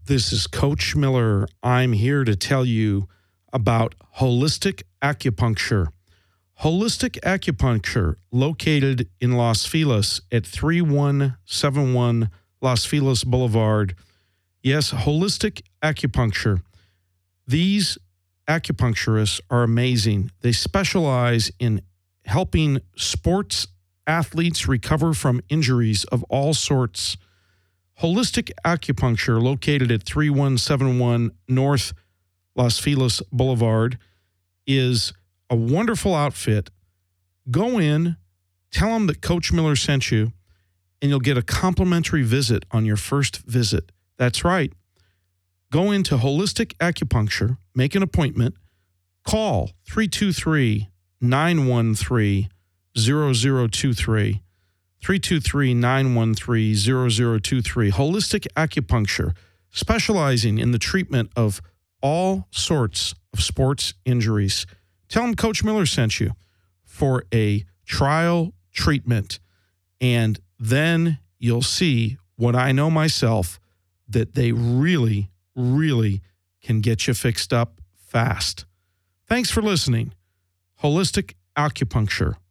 This is Coach Miller. I'm here to tell you about Holistic Acupuncture. Holistic Acupuncture, located in Los Feliz at 3171 Los Feliz Boulevard. Yes, Holistic Acupuncture. These acupuncturists are amazing. They specialize in helping sports athletes recover from injuries of all sorts. Holistic Acupuncture, located at 3171 North Los Feliz Boulevard, is a wonderful outfit. Go in, tell them that Coach Miller sent you, and you'll get a complimentary visit on your first visit. That's right. Go into Holistic Acupuncture, make an appointment, call 323-913-0023, 323-913-0023. Holistic Acupuncture, specializing in the treatment of all sorts of sports injuries. Tell them Coach Miller sent you for a trial treatment, and then you'll see what I know myself, that they really, really can get you fixed up fast. Thanks for listening. Holistic Acupuncture,